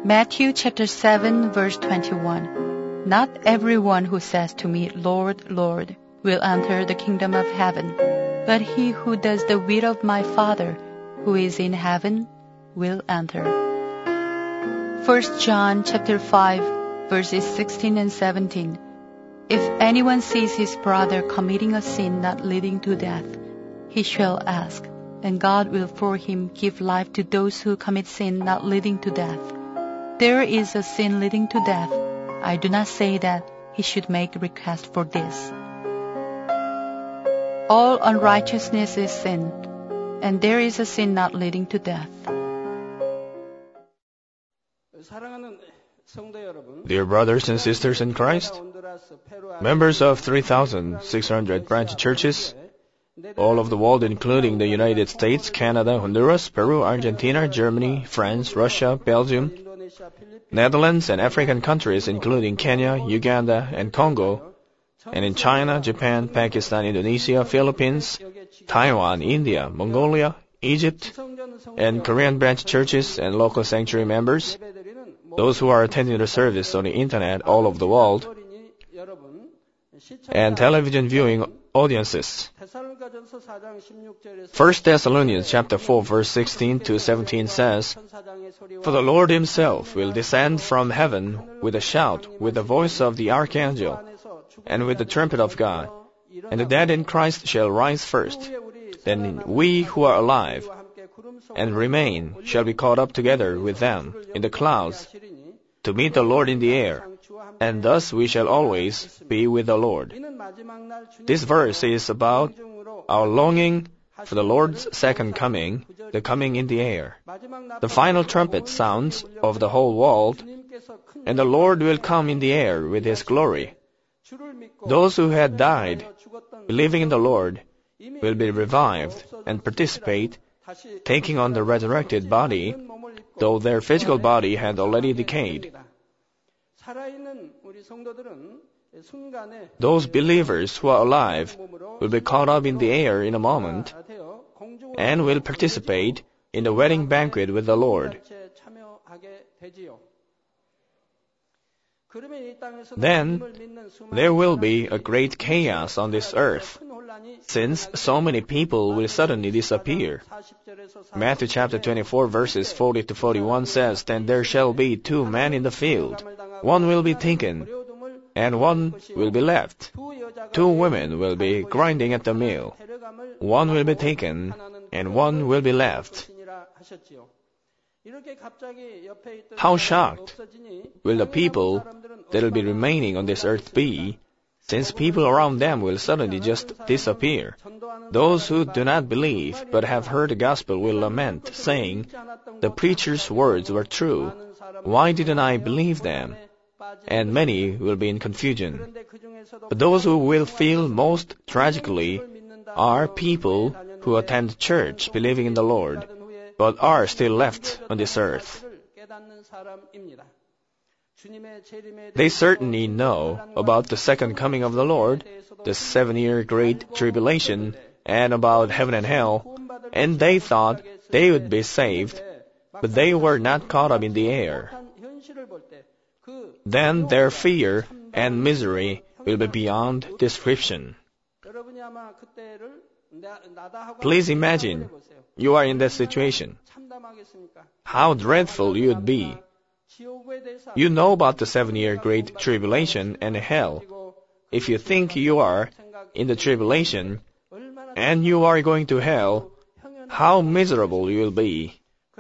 Matthew chapter 7 verse 21. Not everyone who says to me, Lord, Lord, will enter the kingdom of heaven, but he who does the will of my Father who is in heaven will enter. 1 John chapter 5 verses 16 and 17. If anyone sees his brother committing a sin not leading to death, he shall ask, and God will for him give life to those who commit sin not leading to death. There is a sin leading to death. I do not say that he should make request for this. All unrighteousness is sin, and there is a sin not leading to death. Dear brothers and sisters in Christ, members of 3,600 branch churches, all of the world including the United States, Canada, Honduras, Peru, Argentina, Germany, France, Russia, Belgium, Netherlands, and African countries including Kenya, Uganda, and Congo, and in China, Japan, Pakistan, Indonesia, Philippines, Taiwan, India, Mongolia, Egypt, and Korean branch churches and local sanctuary members, those who are attending the service on the internet all over the world, and television viewing audiences. 1 Thessalonians chapter 4 verse 16 to 17 says, For the Lord himself will descend from heaven with a shout, with the voice of the archangel, and with the trumpet of God, and the dead in Christ shall rise first. Then we who are alive and remain shall be caught up together with them in the clouds to meet the Lord in the air, and thus we shall always be with the Lord. This verse is about our longing for the Lord's second coming, the coming in the air. The final trumpet sounds of the whole world, and the Lord will come in the air with his glory. Those who had died, believing in the Lord, will be revived and participate, taking on the resurrected body, though their physical body had already decayed. Those believers who are alive will be caught up in the air in a moment and will participate in the wedding banquet with the Lord. Then there will be a great chaos on this earth, since so many people will suddenly disappear. Matthew chapter 24 verses 40 to 41 says, Then there shall be 2 men in the field. One will be taken, and one will be left. 2 women will be grinding at the mill. One will be taken, and one will be left. How shocked will the people that will be remaining on this earth be, since people around them will suddenly just disappear. Those who do not believe but have heard the gospel will lament, saying, The preacher's words were true. Why didn't I believe them? And many will be in confusion. But those who will feel most tragically are people who attend church believing in the Lord, but are still left on this earth. They certainly know about the second coming of the Lord, the 7-year great tribulation, and about heaven and hell, and they thought they would be saved, but they were not caught up in the air. Then their fear and misery will be beyond description. Please imagine you are in that situation. How dreadful you would be. You know about the 7-year great tribulation and hell. If you think you are in the tribulation and you are going to hell, how miserable you will be.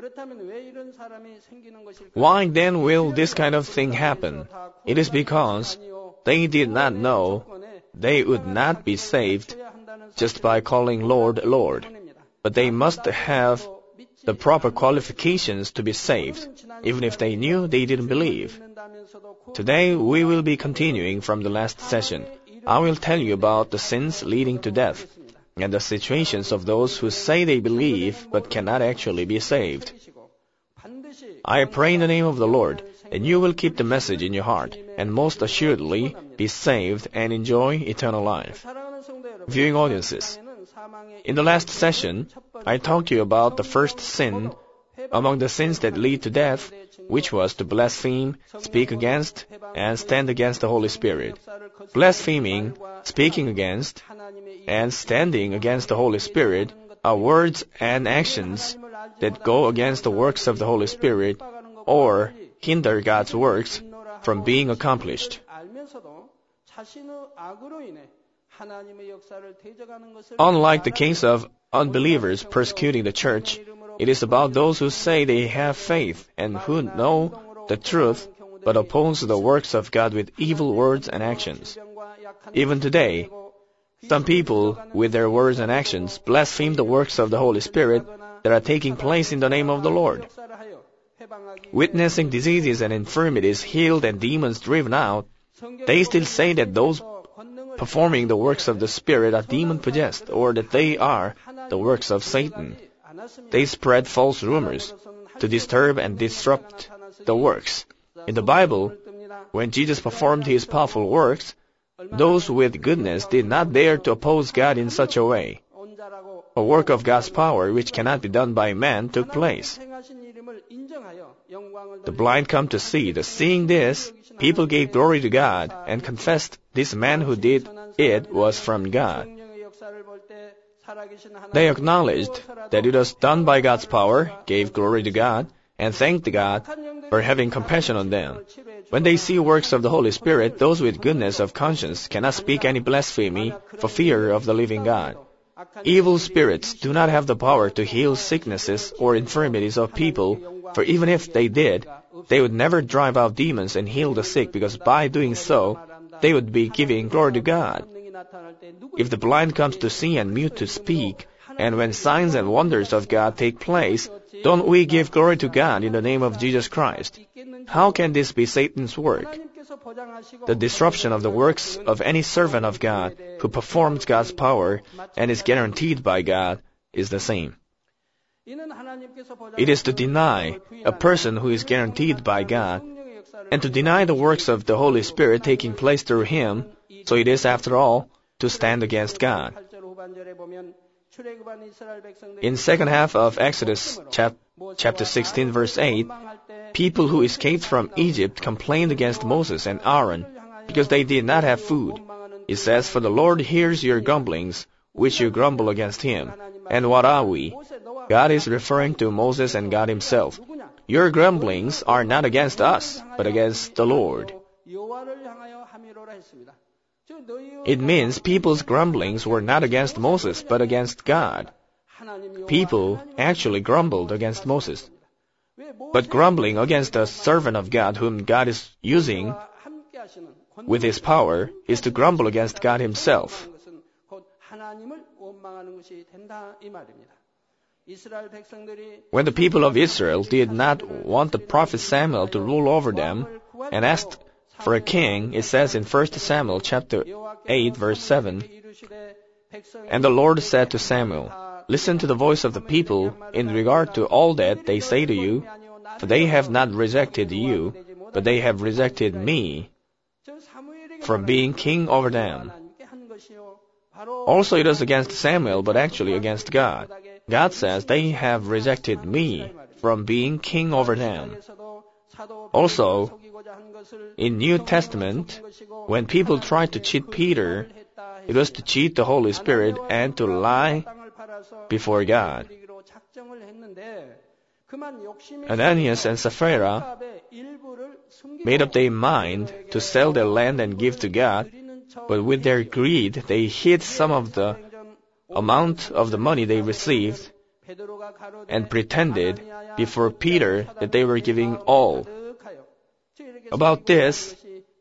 Why then will this kind of thing happen? It is because they did not know they would not be saved just by calling Lord, Lord. But they must have the proper qualifications to be saved, even if they knew they didn't believe. Today we will be continuing from the last session. I will tell you about the sins leading to death and the situations of those who say they believe but cannot actually be saved. I pray in the name of the Lord that you will keep the message in your heart and most assuredly be saved and enjoy eternal life. Viewing audiences, in the last session, I talked to you about the first sin among the sins that lead to death, which was to blaspheme, speak against, and stand against the Holy Spirit. Blaspheming, speaking against, and standing against the Holy Spirit are words and actions that go against the works of the Holy Spirit or hinder God's works from being accomplished. Unlike the case of unbelievers persecuting the church, it is about those who say they have faith and who know the truth but oppose the works of God with evil words and actions. Even today, some people, with their words and actions, blaspheme the works of the Holy Spirit that are taking place in the name of the Lord. Witnessing diseases and infirmities healed and demons driven out, they still say that those performing the works of the Spirit are demon-possessed, or that they are the works of Satan. They spread false rumors to disturb and disrupt the works. In the Bible, when Jesus performed His powerful works, those with goodness did not dare to oppose God in such a way. A work of God's power which cannot be done by man took place. The blind come to see. Seeing this, people gave glory to God and confessed this man who did it was from God. They acknowledged that it was done by God's power, gave glory to God, and thanked God for having compassion on them. When they see works of the Holy Spirit, those with goodness of conscience cannot speak any blasphemy for fear of the living God. Evil spirits do not have the power to heal sicknesses or infirmities of people, for even if they did, they would never drive out demons and heal the sick, because by doing so, they would be giving glory to God. If the blind comes to see and mute to speak, and when signs and wonders of God take place, don't we give glory to God in the name of Jesus Christ? How can this be Satan's work? The disruption of the works of any servant of God who performs God's power and is guaranteed by God is the same. It is to deny a person who is guaranteed by God and to deny the works of the Holy Spirit taking place through him, so it is, after all, to stand against God. In second half of Exodus chapter 16 verse 8, people who escaped from Egypt complained against Moses and Aaron because they did not have food. It says, "For the Lord hears your grumblings, which you grumble against him." And what are we? God is referring to Moses and God himself. Your grumblings are not against us, but against the Lord. It means people's grumblings were not against Moses, but against God. People actually grumbled against Moses. But grumbling against a servant of God whom God is using with his power is to grumble against God himself. When the people of Israel did not want the prophet Samuel to rule over them and asked for a king, it says in 1 Samuel chapter 8 verse 7, "And the Lord said to Samuel, Listen to the voice of the people in regard to all that they say to you, for they have not rejected you, but they have rejected me from being king over them." Also it is against Samuel, but actually against God. God says, "They have rejected me from being king over them." Also, in New Testament, when people tried to cheat Peter, it was to cheat the Holy Spirit and to lie before God. Ananias and Sapphira made up their mind to sell their land and give to God, but with their greed, they hid some of the amount of the money they received and pretended before Peter that they were giving all. About this,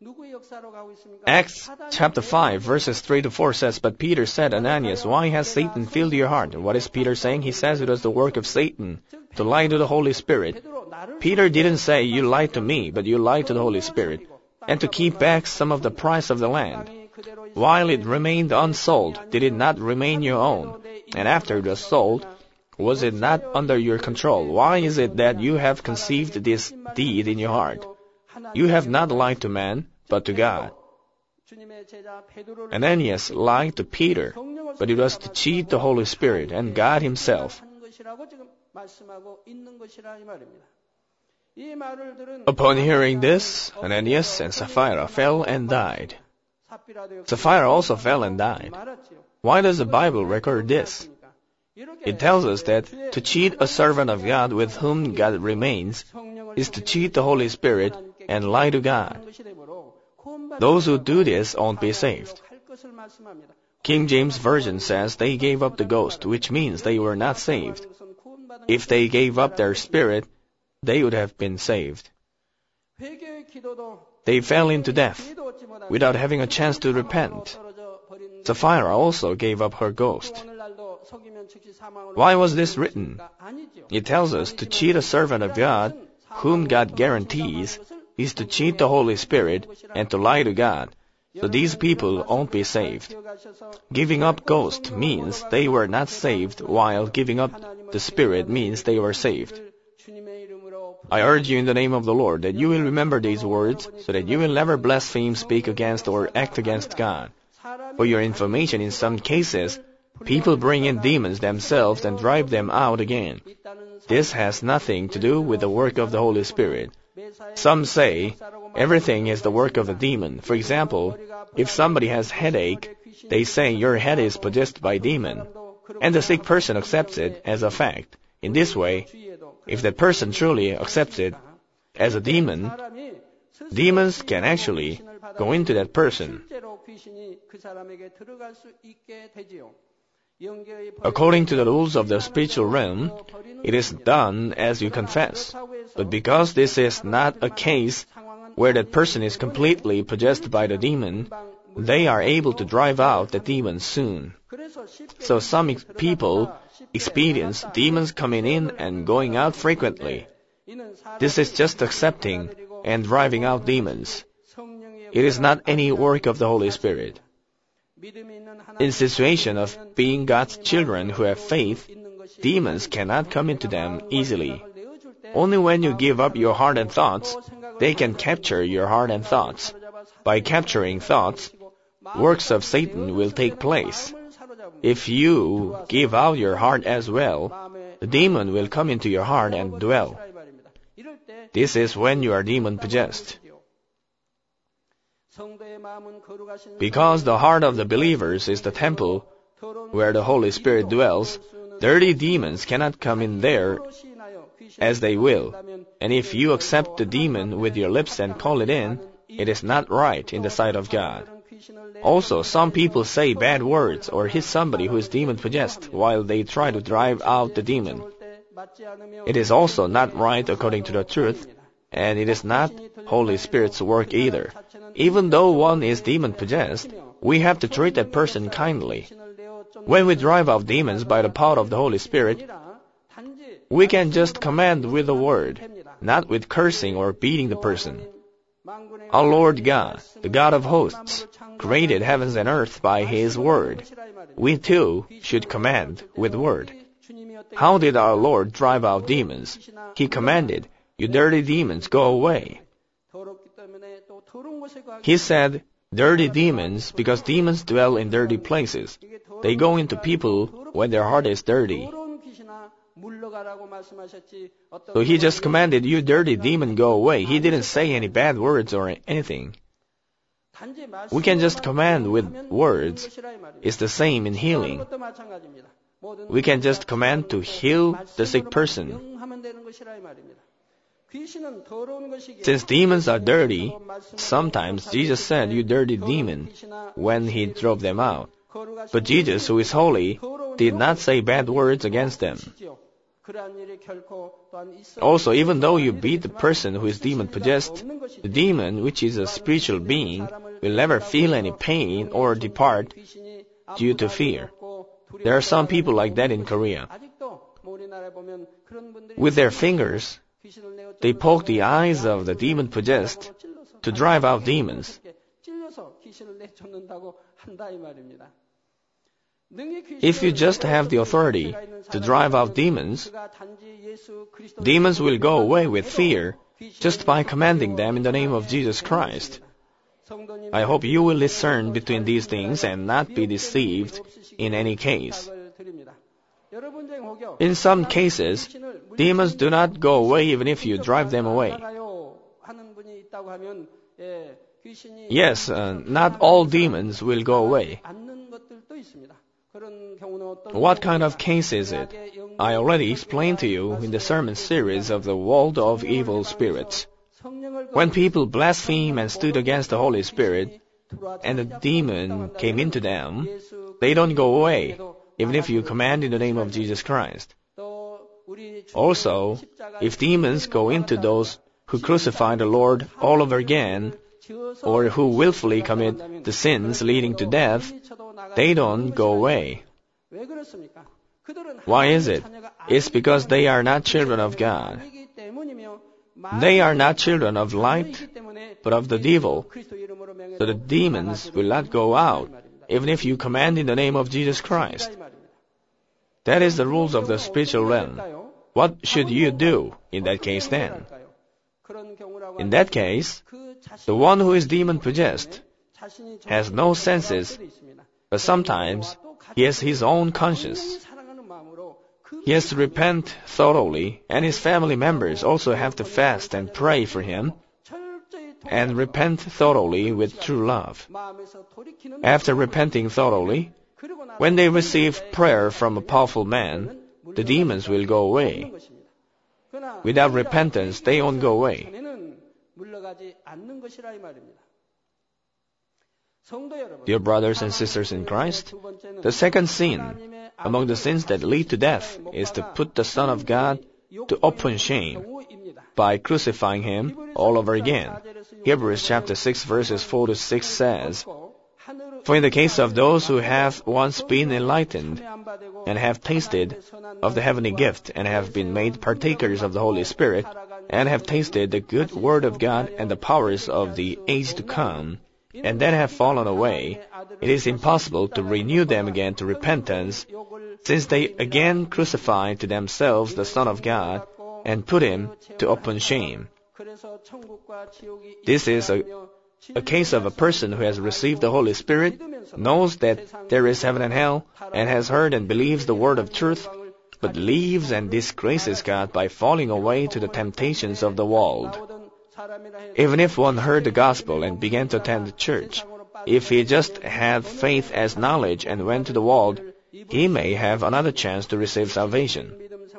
Acts chapter 5 verses 3 to 4 says, "But Peter said, Ananias, why has Satan filled your heart?" And what is Peter saying? He says it was the work of Satan to lie to the Holy Spirit. Peter didn't say, "You lied to me," but "You lied to the Holy Spirit," and to keep back some of the price of the land. While it remained unsold, did it not remain your own? And after it was sold, was it not under your control? Why is it that you have conceived this deed in your heart? You have not lied to man, but to God. Ananias lied to Peter, but it was to cheat the Holy Spirit and God himself. Upon hearing this, Ananias and Sapphira fell and died. Sapphira also fell and died. Why does the Bible record this? It tells us that to cheat a servant of God with whom God remains is to cheat the Holy Spirit and lie to God. Those who do this won't be saved. King James Version says they gave up the ghost, which means they were not saved. If they gave up their spirit, they would have been saved. They fell into death without having a chance to repent. Sapphira also gave up her ghost. Why was this written? It tells us to cheat a servant of God, whom God guarantees, is to cheat the Holy Spirit and to lie to God. So these people won't be saved. Giving up ghost means they were not saved, while giving up the Spirit means they were saved. I urge you in the name of the Lord that you will remember these words so that you will never blaspheme, speak against, or act against God. For your information, in some cases, people bring in demons themselves and drive them out again. This has nothing to do with the work of the Holy Spirit. Some say everything is the work of a demon. For example, if somebody has headache, they say your head is possessed by a demon, and the sick person accepts it as a fact. In this way, if that person truly accepts it as a demon, demons can actually go into that person. According to the rules of the spiritual realm, it is done as you confess. But because this is not a case where that person is completely possessed by the demon, they are able to drive out the demon soon. So some people experience demons coming in and going out frequently. This is just accepting and driving out demons. It is not any work of the Holy Spirit. In situation of being God's children who have faith, demons cannot come into them easily. Only when you give up your heart and thoughts, they can capture your heart and thoughts. By capturing thoughts, works of Satan will take place. If you give out your heart as well, the demon will come into your heart and dwell. This is when you are demon-possessed. Because the heart of the believers is the temple where the Holy Spirit dwells, dirty demons cannot come in there as they will. And if you accept the demon with your lips and call it in, it is not right in the sight of God. Also, some people say bad words or hit somebody who is demon-possessed while they try to drive out the demon. It is also not right according to the truth, and it is not Holy Spirit's work either. Even though one is demon-possessed, we have to treat that person kindly. When we drive out demons by the power of the Holy Spirit, we can just command with a word, not with cursing or beating the person. Our Lord God, the God of hosts, created heavens and earth by His word. We too should command with word. How did our Lord drive out demons? He commanded, "You dirty demons, go away." He said, dirty demons, because demons dwell in dirty places. They go into people when their heart is dirty. So He just commanded, "You dirty demon, go away." He didn't say any bad words or anything. We can just command with words. It's the same in healing. We can just command to heal the sick person. Since demons are dirty, sometimes Jesus said, "You dirty demon," when He drove them out. But Jesus, who is holy, did not say bad words against them. Also, even though you beat the person who is demon-possessed, the demon, which is a spiritual being, will never feel any pain or depart due to fear. There are some people like that in Korea. With their fingers, they poke the eyes of the demon-possessed to drive out demons. If you just have the authority to drive out demons, demons will go away with fear just by commanding them in the name of Jesus Christ. I hope you will discern between these things and not be deceived in any case. In some cases, demons do not go away even if you drive them away. Yes, not all demons will go away. What kind of case is it? I already explained to you in the sermon series of the world of evil spirits. When people blaspheme and stood against the Holy Spirit, and the demon came into them, they don't go away, even if you command in the name of Jesus Christ. Also, if demons go into those who crucify the Lord all over again, or who willfully commit the sins leading to death, they don't go away. Why is it? It's because they are not children of God. They are not children of light, but of the devil. So the demons will not go out, even if you command in the name of Jesus Christ. That is the rules of the spiritual realm. What should you do in that case then? In that case, the one who is demon-possessed has no senses, but sometimes he has his own conscience. He has to repent thoroughly, and his family members also have to fast and pray for him, and repent thoroughly with true love. After repenting thoroughly, when they receive prayer from a powerful man, the demons will go away. Without repentance, they won't go away. Dear brothers and sisters in Christ, the second sin among the sins that lead to death is to put the Son of God to open shame by crucifying Him all over again. Hebrews chapter 6 verses 4 to 6 says, "For in the case of those who have once been enlightened and have tasted of the heavenly gift and have been made partakers of the Holy Spirit and have tasted the good word of God and the powers of the age to come, and then have fallen away, it is impossible to renew them again to repentance, since they again crucify to themselves the Son of God and put Him to open shame." This is a case of a person who has received the Holy Spirit, knows that there is heaven and hell, and has heard and believes the word of truth, but leaves and disgraces God by falling away to the temptations of the world. Even if one heard the gospel and began to attend the church, if he just had faith as knowledge and went to the world, he may have another chance to receive salvation.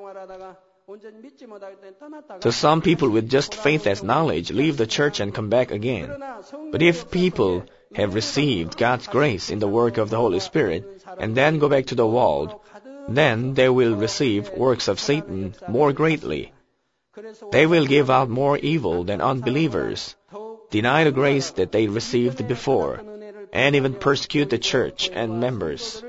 So some people with just faith as knowledge leave the church and come back again. But if people have received God's grace in the work of the Holy Spirit and then go back to the world, then they will receive works of Satan more greatly. They will give out more evil than unbelievers, deny the grace that they received before, and even persecute the church and members.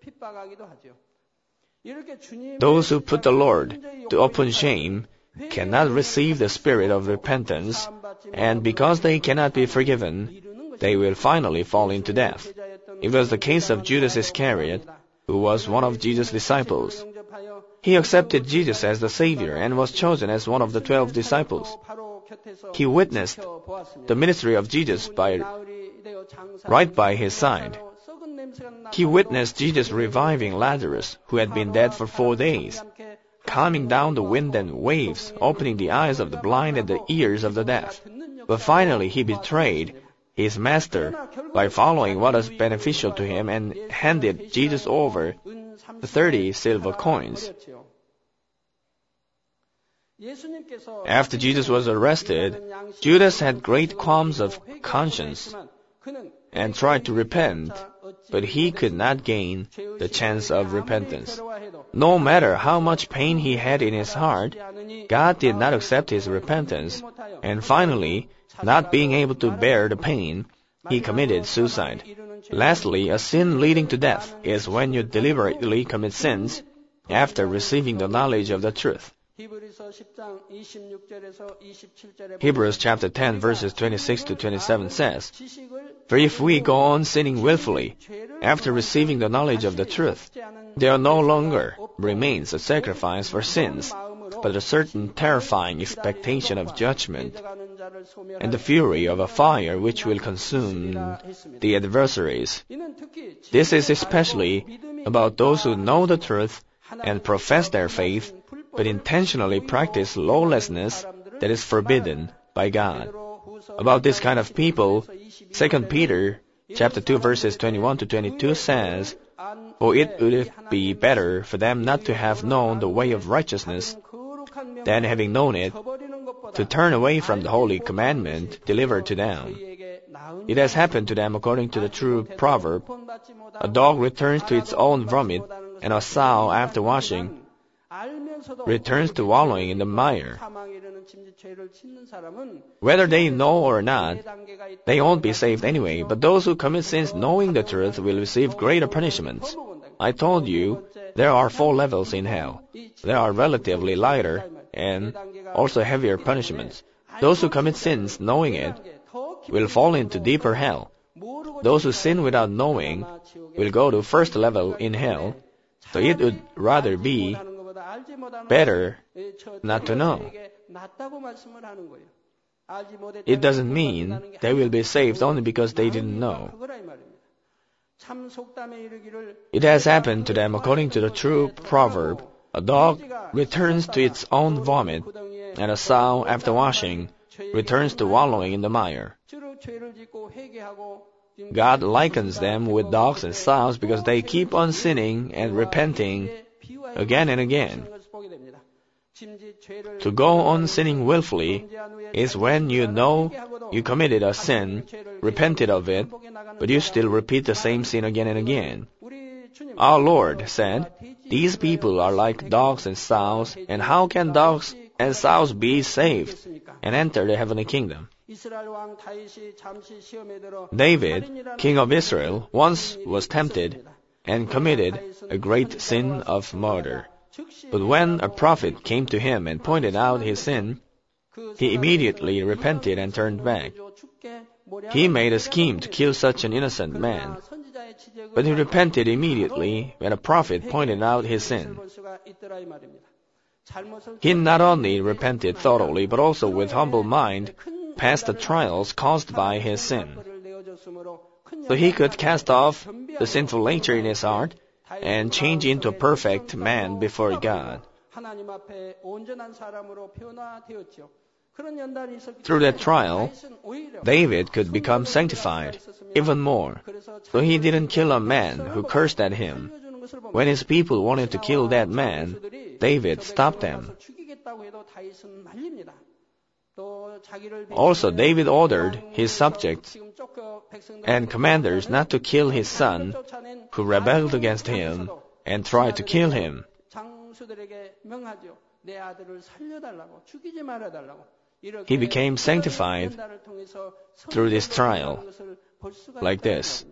Those who put the Lord to open shame cannot receive the spirit of repentance, and because they cannot be forgiven, they will finally fall into death. It was the case of Judas Iscariot, who was one of Jesus' disciples. He accepted Jesus as the Savior and was chosen as one of the 12 disciples. He witnessed the ministry of Jesus right by his side. He witnessed Jesus reviving Lazarus, who had been dead for 4 days, calming down the wind and waves, opening the eyes of the blind and the ears of the deaf. But finally he betrayed his master by following what was beneficial to him and handed Jesus over 30 silver coins. After Jesus was arrested, Judas had great qualms of conscience and tried to repent, but he could not gain the chance of repentance. No matter how much pain he had in his heart, God did not accept his repentance, and finally, not being able to bear the pain, he committed suicide. Lastly, a sin leading to death is when you deliberately commit sins after receiving the knowledge of the truth. Hebrews chapter 10 verses 26 to 27 says, "For if we go on sinning willfully, after receiving the knowledge of the truth, there no longer remains a sacrifice for sins, but a certain terrifying expectation of judgment, and the fury of a fire which will consume the adversaries. This is especially about those who know the truth and profess their faith, but intentionally practice lawlessness that is forbidden by God. About this kind of people, 2 Peter chapter 2 verses 21 to 22 says, "For it would be better for them not to have known the way of righteousness, than having known it, to turn away from the holy commandment delivered to them. It has happened to them according to the true proverb, a dog returns to its own vomit, and a sow after washing returns to wallowing in the mire." Whether they know or not, they won't be saved anyway, but those who commit sins knowing the truth will receive greater punishments. I told you, there are 4 levels in hell. There are relatively lighter and also heavier punishments. Those who commit sins knowing it will fall into deeper hell. Those who sin without knowing will go to first level in hell, so it would rather be better not to know. It doesn't mean they will be saved only because they didn't know. It has happened to them according to the true proverb, a dog returns to its own vomit, and a sow after washing returns to wallowing in the mire. God likens them with dogs and sows because they keep on sinning and repenting again and again. To go on sinning willfully is when you know you committed a sin, repented of it, but you still repeat the same sin again and again. Our Lord said, "These people are like dogs and sows, and how can dogs and sows be saved and enter the heavenly kingdom?" David, king of Israel, once was tempted and committed a great sin of murder. But when a prophet came to him and pointed out his sin, he immediately repented and turned back. He made a scheme to kill such an innocent man, but he repented immediately when a prophet pointed out his sin. He not only repented thoroughly, but also with humble mind passed the trials caused by his sin. So he could cast off the sinful nature in his heart and change into a perfect man before God. Through that trial, David could become sanctified even more. So he didn't kill a man who cursed at him. When his people wanted to kill that man, David stopped them. Also, David ordered his subjects and commanders not to kill his son, who rebelled against him and tried to kill him. He became sanctified through this trial, like this.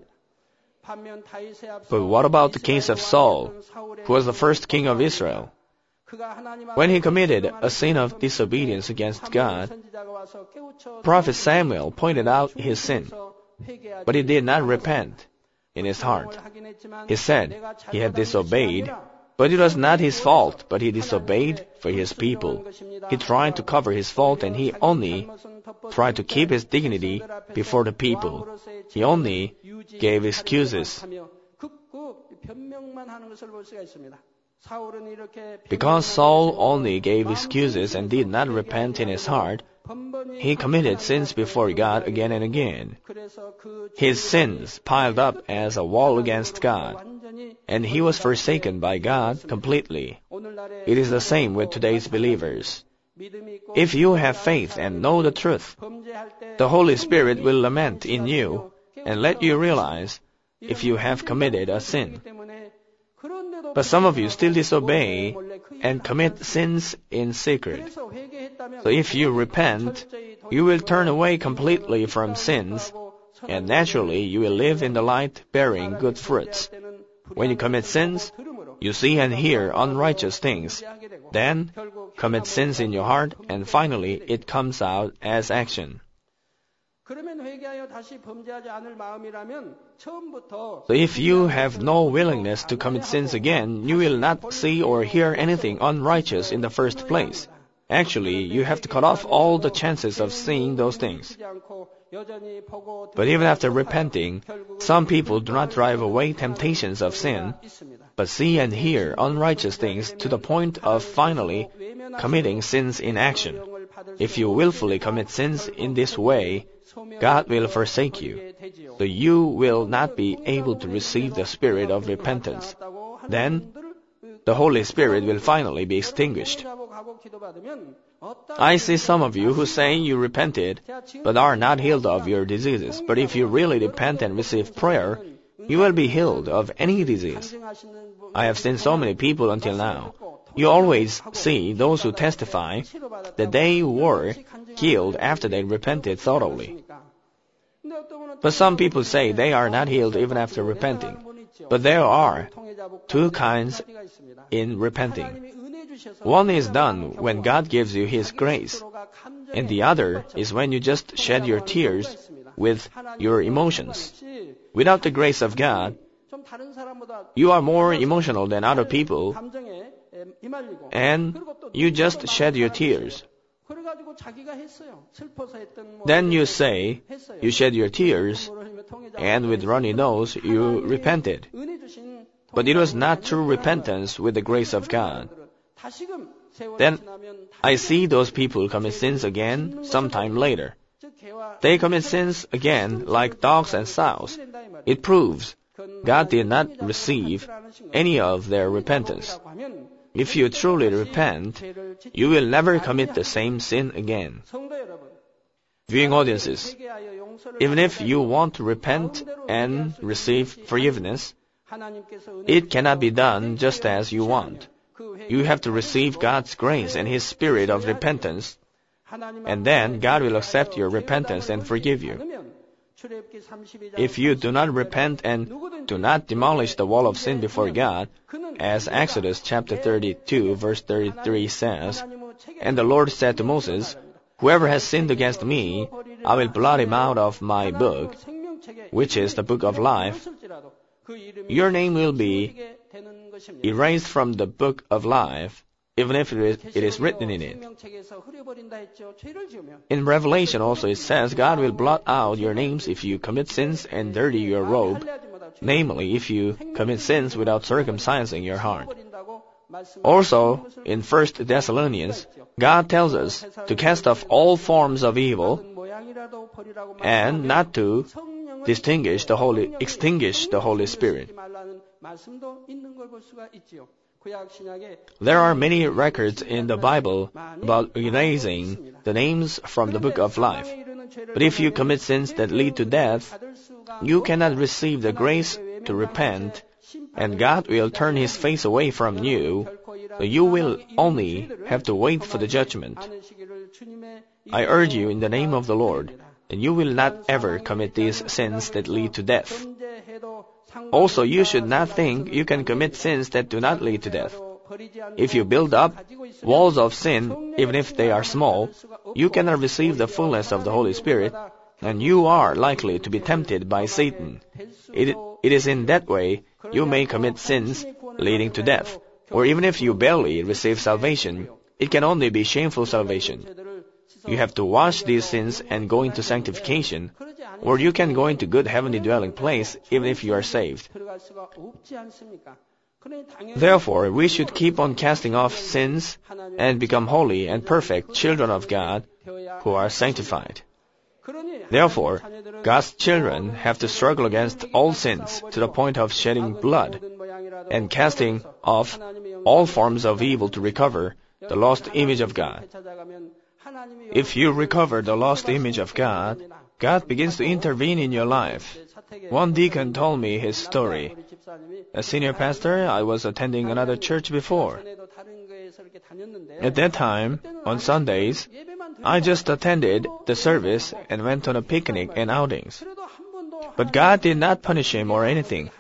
But what about the case of Saul, who was the first king of Israel? When he committed a sin of disobedience against God, Prophet Samuel pointed out his sin, but he did not repent in his heart. He said he had disobeyed, but it was not his fault, but he disobeyed for his people. He tried to cover his fault, and he only tried to keep his dignity before the people. He only gave excuses. Because Saul only gave excuses and did not repent in his heart, he committed sins before God again and again. His sins piled up as a wall against God, and he was forsaken by God completely. It is the same with today's believers. If you have faith and know the truth, the Holy Spirit will lament in you and let you realize if you have committed a sin. But some of you still disobey and commit sins in secret. So if you repent, you will turn away completely from sins, and naturally you will live in the light bearing good fruits. When you commit sins, you see and hear unrighteous things. Then, commit sins in your heart, and finally it comes out as action. So if you have no willingness to commit sins again, you will not see or hear anything unrighteous in the first place. Actually, you have to cut off all the chances of seeing those things. But even after repenting, some people do not drive away temptations of sin, but see and hear unrighteous things to the point of finally committing sins in action. If you willfully commit sins in this way, God will forsake you, so you will not be able to receive the spirit of repentance. Then, the Holy Spirit will finally be extinguished. I see some of you who say you repented, but are not healed of your diseases. But if you really repent and receive prayer, you will be healed of any disease. I have seen so many people until now. You always see those who testify that they were healed after they repented thoroughly. But some people say they are not healed even after repenting. But there are two kinds in repenting. One is done when God gives you His grace, and the other is when you just shed your tears with your emotions. Without the grace of God, you are more emotional than other people, and you just shed your tears. Then you say you shed your tears, and with runny nose you repented. But it was not true repentance with the grace of God. Then I see those people commit sins again sometime later. They commit sins again like dogs and sows. It proves God did not receive any of their repentance. If you truly repent, you will never commit the same sin again. Viewing audiences, even if you want to repent and receive forgiveness, it cannot be done just as you want. You have to receive God's grace and His spirit of repentance, and then God will accept your repentance and forgive you. If you do not repent and do not demolish the wall of sin before God, as Exodus chapter 32 verse 33 says, and the Lord said to Moses, whoever has sinned against me, I will blot him out of my book, which is the book of life. Your name will be erased from the book of life, even if it is written in it. In Revelation also it says God will blot out your names if you commit sins and dirty your robe, namely if you commit sins without circumcising your heart. Also, in 1 Thessalonians, God tells us to cast off all forms of evil and not to extinguish the Holy Spirit. There are many records in the Bible about erasing the names from the book of life. But if you commit sins that lead to death, you cannot receive the grace to repent, and God will turn His face away from you, so you will only have to wait for the judgment. I urge you in the name of the Lord, and you will not ever commit these sins that lead to death. Also, you should not think you can commit sins that do not lead to death. If you build up walls of sin, even if they are small, you cannot receive the fullness of the Holy Spirit, and you are likely to be tempted by Satan. It is in that way you may commit sins leading to death. Or even if you barely receive salvation, it can only be shameful salvation. You have to wash these sins and go into sanctification, or you can go into good heavenly dwelling place even if you are saved. Therefore, we should keep on casting off sins and become holy and perfect children of God who are sanctified. Therefore, God's children have to struggle against all sins to the point of shedding blood and casting off all forms of evil to recover the lost image of God. If you recover the lost image of God, God begins to intervene in your life. One deacon told me his story. As senior pastor, I was attending another church before. At that time, on Sundays, I just attended the service and went on a picnic and outings. But God did not punish him or anything.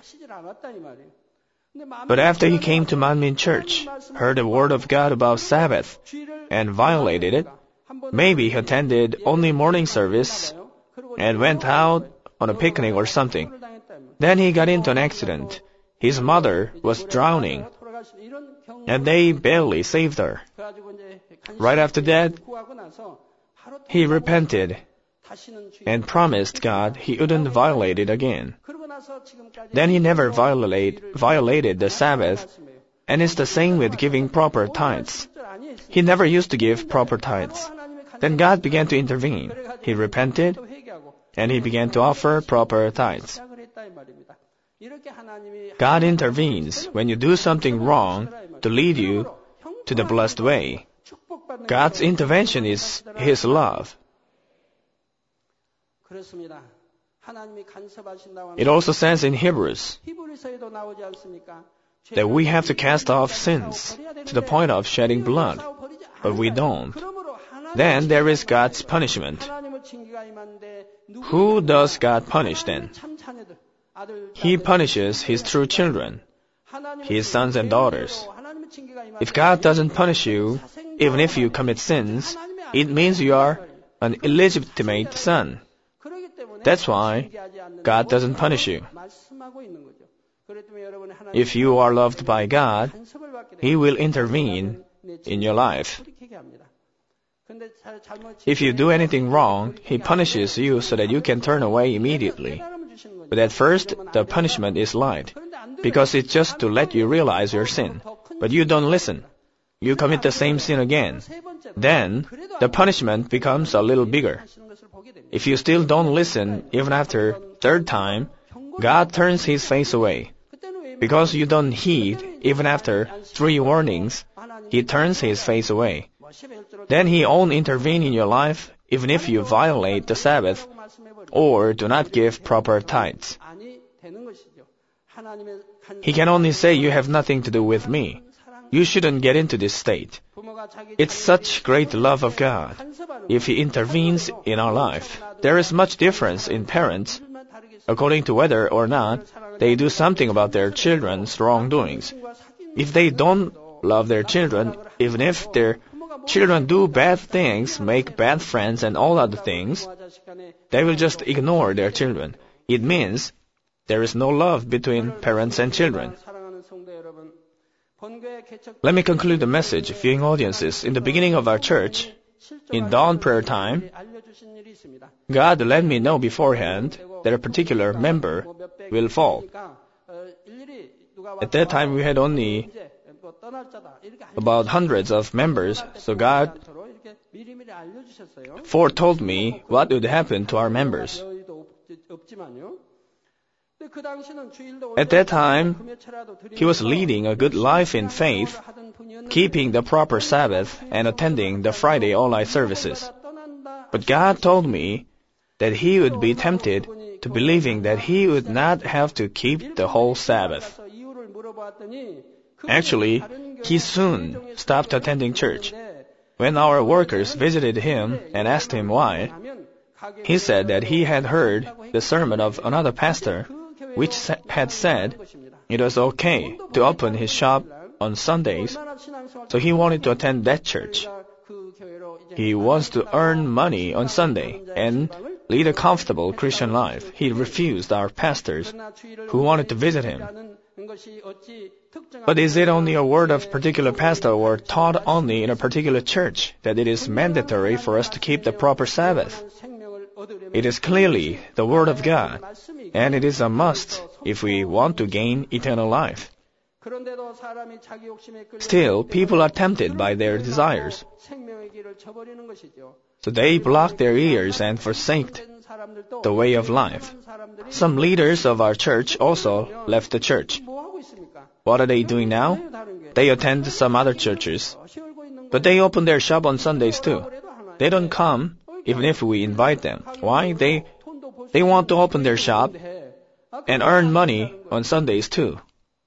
But after he came to Manmin Church, heard the word of God about Sabbath, and violated it, maybe he attended only morning service and went out on a picnic or something. Then he got into an accident. His mother was drowning, and they barely saved her. Right after that, he repented, and promised God he wouldn't violate it again. Then he never violated the Sabbath, and it's the same with giving proper tithes. He never used to give proper tithes. Then God began to intervene. He repented, and he began to offer proper tithes. God intervenes when you do something wrong to lead you to the blessed way. God's intervention is His love. It also says in Hebrews that we have to cast off sins to the point of shedding blood, but we don't. Then there is God's punishment. Who does God punish then? He punishes His true children, His sons and daughters. If God doesn't punish you, even if you commit sins, it means you are an illegitimate son. That's why God doesn't punish you. If you are loved by God, He will intervene in your life. If you do anything wrong, He punishes you so that you can turn away immediately. But at first, the punishment is light, because it's just to let you realize your sin. But you don't listen. You commit the same sin again. Then, the punishment becomes a little bigger. If you still don't listen, even after third time, God turns His face away. Because you don't heed, even after 3 warnings, He turns His face away. Then He won't intervene in your life, even if you violate the Sabbath, or do not give proper tithes. He can only say, you have nothing to do with me. You shouldn't get into this state. It's such great love of God. If He intervenes in our life, there is much difference in parents, according to whether or not they do something about their children's wrongdoings. If they don't love their children, even if their children do bad things, make bad friends and all other things, they will just ignore their children. It means there is no love between parents and children. Let me conclude the message, viewing audiences. In the beginning of our church, in dawn prayer time, God let me know beforehand that a particular member will fall. At that time, we had only about hundreds of members, so God foretold me what would happen to our members. At that time, he was leading a good life in faith, keeping the proper Sabbath and attending the Friday all-night services. But God told me that he would be tempted to believing that he would not have to keep the whole Sabbath. Actually, he soon stopped attending church. When our workers visited him and asked him why, he said that he had heard the sermon of another pastor which had said it was okay to open his shop on Sundays, so he wanted to attend that church. He wants to earn money on Sunday and lead a comfortable Christian life. He refused our pastors who wanted to visit him. But is it only a word of particular pastor or taught only in a particular church that it is mandatory for us to keep the proper Sabbath? It is clearly the Word of God, and it is a must if we want to gain eternal life. Still, people are tempted by their desires, so they block their ears and forsake the way of life. Some leaders of our church also left the church. What are they doing now? They attend some other churches, but they open their shop on Sundays too. They don't come even if we invite them. Why? They want to open their shop and earn money on Sundays too.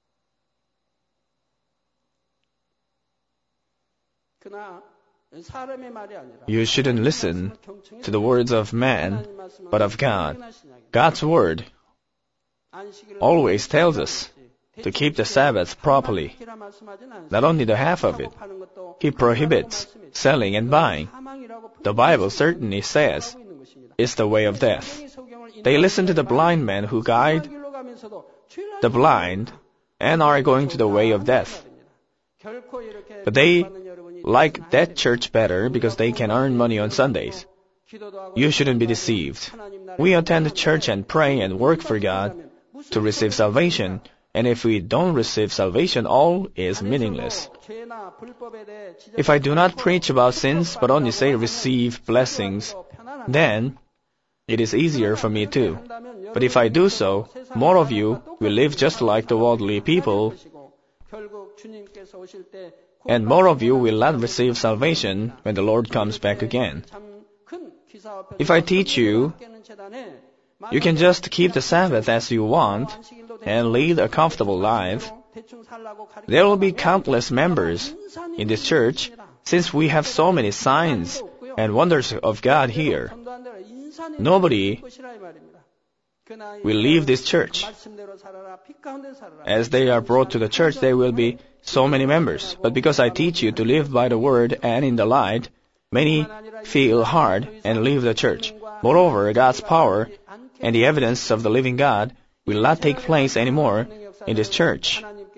You shouldn't listen to the words of man, but of God. God's word always tells us to keep the Sabbath properly. Not only the half of it. He prohibits selling and buying. The Bible certainly says it's the way of death. They listen to the blind men who guide the blind and are going to the way of death. But they like that church better because they can earn money on Sundays. You shouldn't be deceived. We attend church and pray and work for God to receive salvation, and if we don't receive salvation, all is meaningless. If I do not preach about sins, but only say receive blessings, then it is easier for me too. But if I do so, more of you will live just like the worldly people, and more of you will not receive salvation when the Lord comes back again. If I teach you, you can just keep the Sabbath as you want and lead a comfortable life. There will be countless members in this church since we have so many signs and wonders of God here. Nobody will leave this church. As they are brought to the church, there will be so many members. But because I teach you to live by the word and in the light, many feel hard and leave the church. Moreover, God's power and the evidence of the living God will not take place anymore in this church.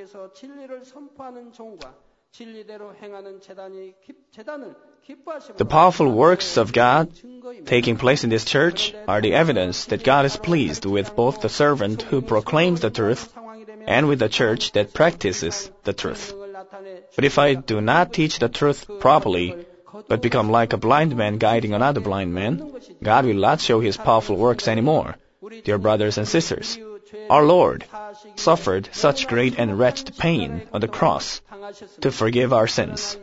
The powerful works of God taking place in this church are the evidence that God is pleased with both the servant who proclaims the truth and with the church that practices the truth. But if I do not teach the truth properly, but become like a blind man guiding another blind man, God will not show His powerful works anymore. Dear brothers and sisters, our Lord suffered such great and wretched pain on the cross to forgive our sins.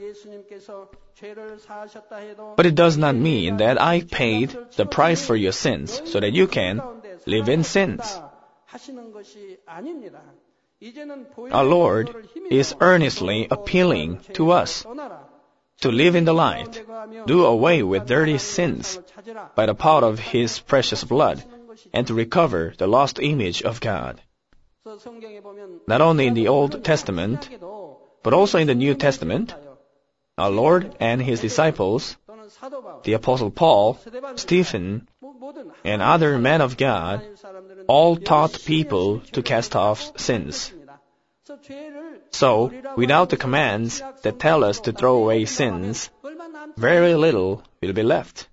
But it does not mean that I paid the price for your sins so that you can live in sins. Our Lord is earnestly appealing to us to live in the light, do away with dirty sins by the power of His precious blood, and to recover the lost image of God. Not only in the Old Testament, but also in the New Testament, our Lord and His disciples, the Apostle Paul, Stephen, and other men of God, all taught people to cast off sins. So, without the commands that tell us to throw away sins, very little will be left.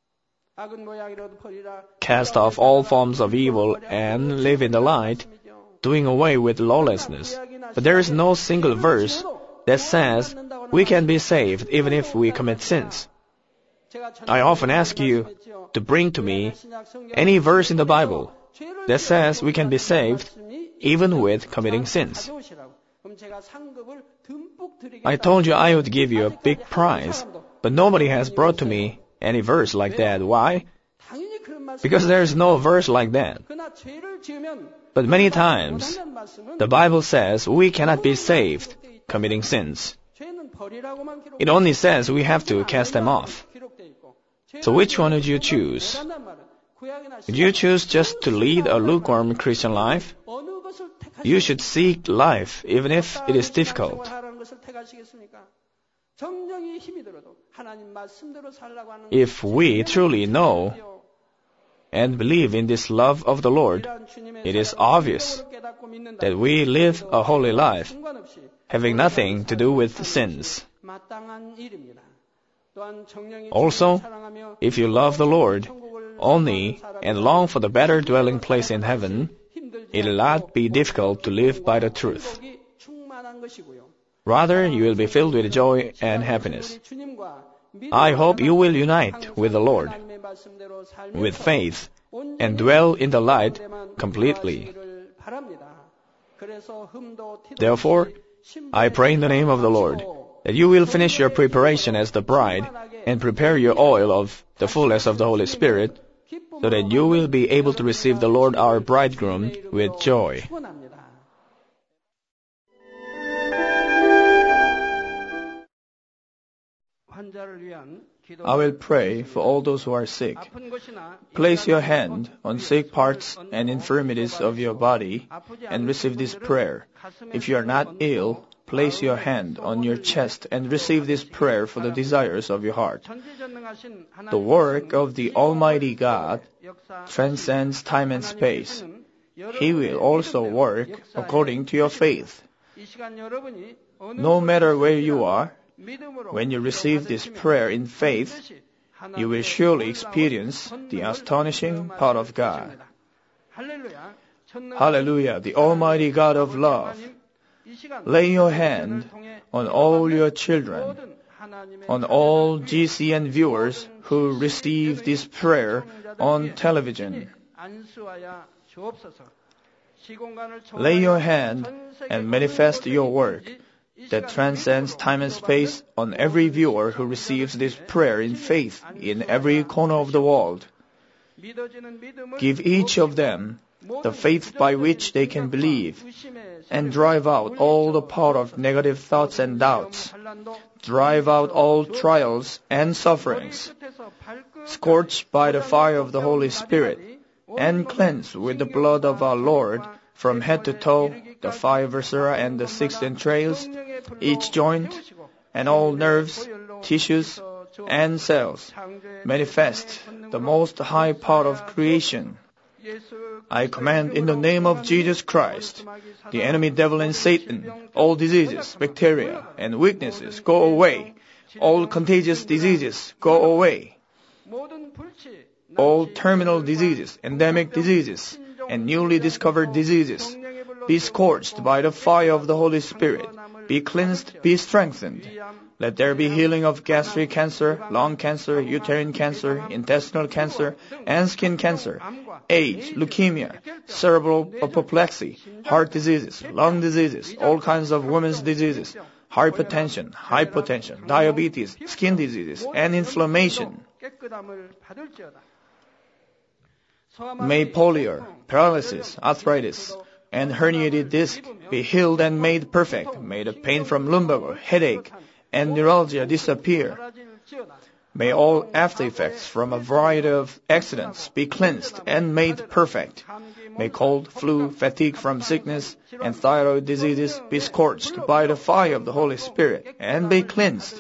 Cast off all forms of evil and live in the light, doing away with lawlessness. But there is no single verse that says we can be saved even if we commit sins. I often ask you to bring to me any verse in the Bible that says we can be saved even with committing sins. I told you I would give you a big prize, but nobody has brought to me any verse like that. Why? Because there is no verse like that. But many times, the Bible says we cannot be saved committing sins. It only says we have to cast them off. So which one would you choose? Would you choose just to lead a lukewarm Christian life? You should seek life even if it is difficult. If we truly know and believe in this love of the Lord, it is obvious that we live a holy life, having nothing to do with sins. Also, if you love the Lord only and long for the better dwelling place in heaven, it will not be difficult to live by the truth. Rather, you will be filled with joy and happiness. I hope you will unite with the Lord, with faith, and dwell in the light completely. Therefore, I pray in the name of the Lord that you will finish your preparation as the bride and prepare your oil of the fullness of the Holy Spirit, so that you will be able to receive the Lord our bridegroom with joy. I will pray for all those who are sick. Place your hand on sick parts and infirmities of your body and receive this prayer. If you are not ill, place your hand on your chest and receive this prayer for the desires of your heart. The work of the Almighty God transcends time and space. He will also work according to your faith. No matter where you are, when you receive this prayer in faith, you will surely experience the astonishing power of God. Hallelujah, the Almighty God of love. Lay your hand on all your children, on all GCN viewers who receive this prayer on television. Lay your hand and manifest your work that transcends time and space on every viewer who receives this prayer in faith in every corner of the world. Give each of them the faith by which they can believe, and drive out all the power of negative thoughts and doubts. Drive out all trials and sufferings. Scorch by the fire of the Holy Spirit, and cleanse with the blood of our Lord from head to toe, the 5 viscera and the 6 entrails, each joint, and all nerves, tissues, and cells. Manifest the most high power of creation. I command in the name of Jesus Christ, the enemy devil and Satan, all diseases, bacteria, and weaknesses, go away. All contagious diseases, go away. All terminal diseases, endemic diseases, and newly discovered diseases, be scorched by the fire of the Holy Spirit. Be cleansed, be strengthened. Let there be healing of gastric cancer, lung cancer, uterine cancer, intestinal cancer, and skin cancer, AIDS, leukemia, cerebral apoplexy, heart diseases, lung diseases, all kinds of women's diseases, hypertension, diabetes, skin diseases, and inflammation. May polio, paralysis, arthritis, and herniated disc be healed and made perfect. May the pain from lumbago, headache, and neuralgia disappear. May all after effects from a variety of accidents be cleansed and made perfect. May cold, flu, fatigue from sickness, and thyroid diseases be scorched by the fire of the Holy Spirit and be cleansed.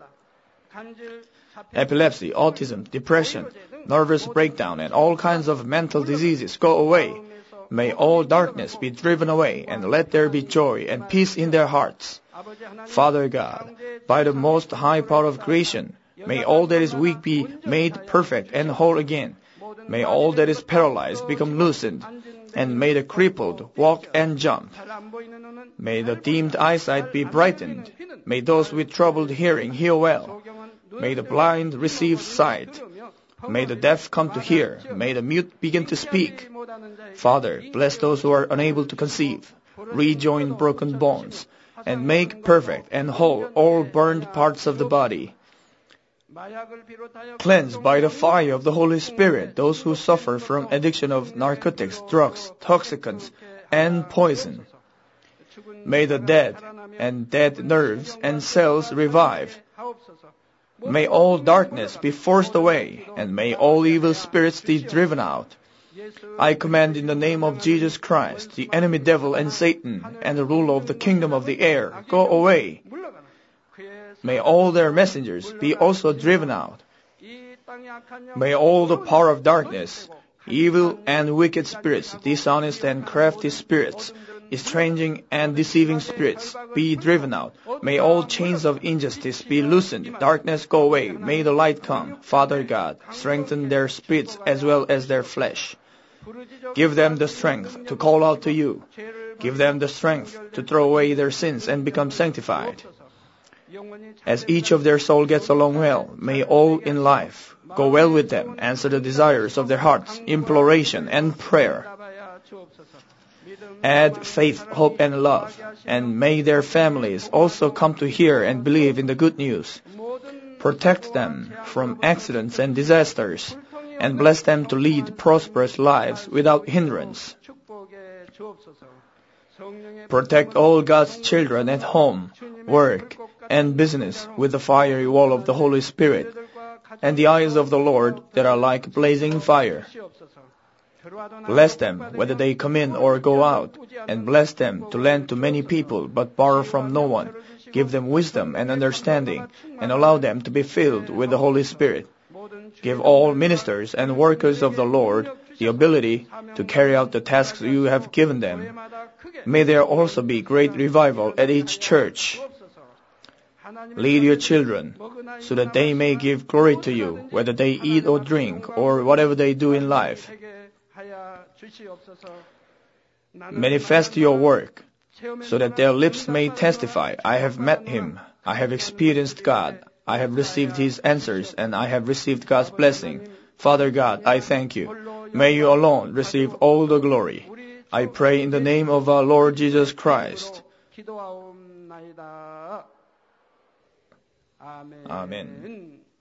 Epilepsy, autism, depression, nervous breakdown, and all kinds of mental diseases go away. May all darkness be driven away, and let there be joy and peace in their hearts. Father God, by the most high power of creation, may all that is weak be made perfect and whole again. May all that is paralyzed become loosened, and may the crippled walk and jump. May the dimmed eyesight be brightened. May those with troubled hearing hear well. May the blind receive sight. May the deaf come to hear. May the mute begin to speak. Father, bless those who are unable to conceive. Rejoin broken bones, and make perfect and whole all burned parts of the body. Cleanse by the fire of the Holy Spirit those who suffer from addiction of narcotics, drugs, toxicants, and poison. May the dead and dead nerves and cells revive. May all darkness be forced away, and may all evil spirits be driven out. I command in the name of Jesus Christ, the enemy devil and Satan, and the ruler of the kingdom of the air, go away. May all their messengers be also driven out. May all the power of darkness, evil and wicked spirits, dishonest and crafty spirits, estranging and deceiving spirits be driven out. May all chains of injustice be loosened. Darkness go away. May the light come. Father God, strengthen their spirits as well as their flesh. Give them the strength to call out to you. Give them the strength to throw away their sins and become sanctified. As each of their soul gets along well, may all in life go well with them, answer the desires of their hearts, imploration and prayer. Add faith, hope, and love, and may their families also come to hear and believe in the good news. Protect them from accidents and disasters, and bless them to lead prosperous lives without hindrance. Protect all God's children at home, work, and business with the fiery wall of the Holy Spirit, and the eyes of the Lord that are like blazing fire. Bless them whether they come in or go out, and bless them to lend to many people but borrow from no one. Give them wisdom and understanding, and allow them to be filled with the Holy Spirit. Give all ministers and workers of the Lord the ability to carry out the tasks you have given them. May there also be great revival at each church. Lead your children, so that they may give glory to you, whether they eat or drink, or whatever they do in life. Manifest your work, so that their lips may testify, I have met him, I have experienced God, I have received his answers, and I have received God's blessing. Father God, I thank you. May you alone receive all the glory. I pray in the name of our Lord Jesus Christ. Amen.